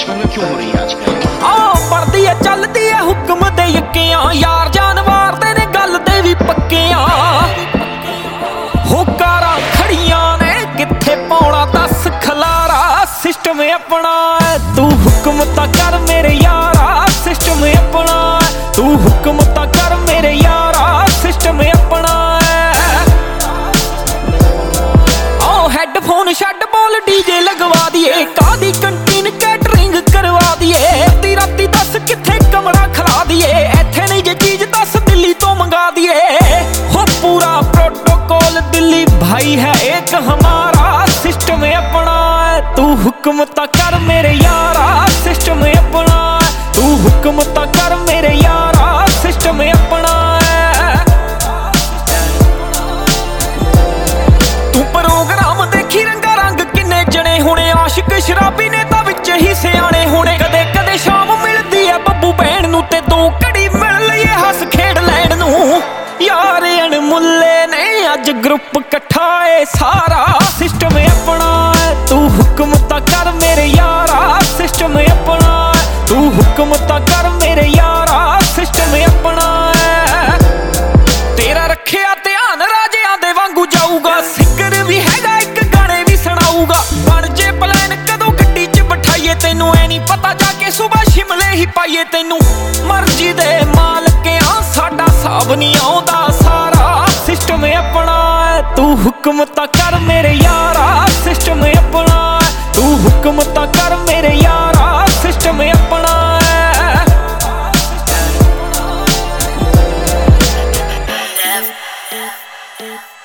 शहर में क्यों हो रही है आजकल? पढ़दी है चलदी है हुक्म दे यक्कियां यार जान मारदे ने गल दे भी पक्कियां हो कारां खड़ियां ने कित्थे पाउणा दस खलारा सिस्टम अपना तू हुक्म तां कर मेरे यारा सिस्टम अपना तू हुक्म तां कर मेरे यारा सिस्टम अपना हेडफोन छड्ड बोल डीजे लगवा दिए कादी कंटीन कैटरिंग करवा दिए अद्धी राती दस कित्थे कमरा खला दिए इत्थे नहीं जे चीज दस दिल्ली तो मंगा दिए हो पूरा प्रोटोकॉल दिल्ली भाई है एक हमारा सिस्टम अपना तू हुक्म ता कर मेरे यारा सिस्टम अपना तू हुक्म ता कर मेरे यारा सिस्टम अपना तू प्रोग्राम देखी रंगा रंग किन्ने जने होने आशिक शराबी ने तां विच ही सियाणे होने कदे कदे शाम मिलदी है बब्बू भैन नूं ते दो घड़ी मिल लईए हस खेड लैण नूं यार अणमुल्ले ने अज ग्रुप कट्ठा ए सारा सिस्टम अपना तू हुक्म तां कर मेरे यारा सिस्टम अपना तू हुक्म तां कर मेरे यारा सिस्टम अपना तेरा रखिया ध्यान राजियां दे वांगू जाऊगा सिंगर भी हैगा एक गाने भी सुनाऊगा बन जे प्लान कदों गड्डी च बिठाइए तेनू ऐ नहीं पता जाके सुबह शिमले ही पाइए तेनू मर्जी दे मालकियां साडा साब नहीं आउंदा सारा सिस्टम अपना तू हुक्म तां कर मेरे यारा सिस्टम अपना तू हुक्म तां कर मेरे यारा सिस्टम अपना F